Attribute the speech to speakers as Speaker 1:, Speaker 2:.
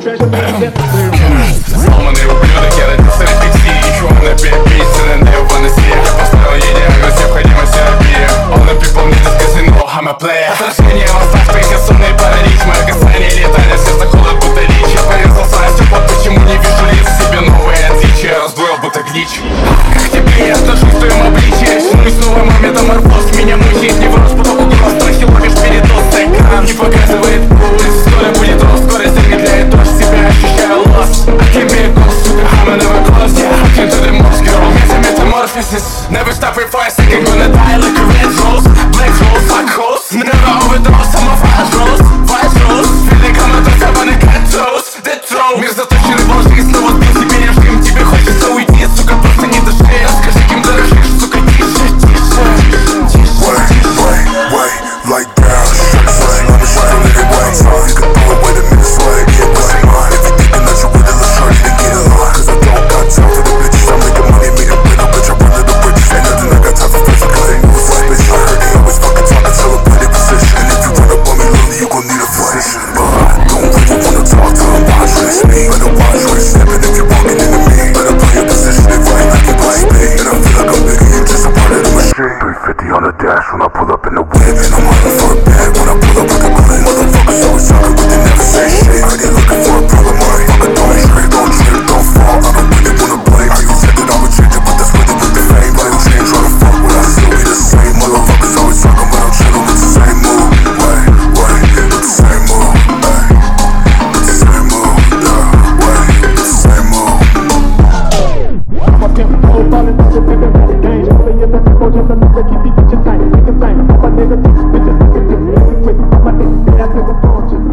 Speaker 1: Сломанный ублюдок, я родился в рефлексии. Ищу на 5 песен, на его носе. Я поставил ей диагноз, необходимость терапии. All the people need this cause they know I'm a player. Отражение восстав, прикосонные паралич. Мое касание летает, сердце холод, будто лич. Я порезал страстью, вот почему не вижу лиц. Себе новые отличия, раздвоил, будто глич. Как к тебе я отношусь в твоем обличии. Снусь новый метаморфоз, меня мучает невроз. Поток угроз, страхи ловишь передоз. Экран не показывает путь. Скоро будет рост, скорость замедляет дождь. Себя ощущаю lost. I can't be a ghost, I'm never close. Yeah, I can't do the most, girl. Metamorphosis, never stop for a second. Gonna die like a red rose. Black rose, black host. Never overdose, I'm a fast rose. Vice rose, feeling come out of seven and cat toes. Dead throw, мир заточенный в ложь. И снова сбил себе режим. Тебе хочется уйти, сука, просто не дыши. Расскажи, кем дорожишь, сука, тише, тише.
Speaker 2: Wait, like down, shut the I'm a shot from it right time. You can throw away the minutes like, yeah, what's in mind? If you thinking that you're with it, let's try to get in line. Cause I don't got time for the bitches, I'm making money, make a win, bitch, I run to the bridges. Ain't nothing I got time for pressure, cause they move like bitch. I heard they always fucking talking, celebrating position. And if you run up on me, lonely, you gon' need a physician. But I don't really wanna talk to them, watch what it's me. Better watch where it's stepping if you're walking into me. Better play your position, they right like you play speed. And I feel like I'm bigger, you just a part of the machine. 350 on the dash when I pull up in the whip. And I'm hunting for a bag when I pull up like a clip. Motherfuckers always talking but they never say shit. I ain't looking for a problem, motherfucker, don't trip, don't trip, don't fall. I don't really wanna blame. How you said that I would change it, but that's with it with the fame. But I don't change, try to fuck, will I still be the same? Motherfuckers always talking but I'm chillin' with the same move. With the same move, with the same move, yeah, with the same move.
Speaker 3: I'm a pimp, whole ballin', I'm a pimp, I'm a gang. Holding in the tempo, just another keep the bitches tight. Make it tight, all my niggas, bitches, I'm a nigga, that's in the fortune.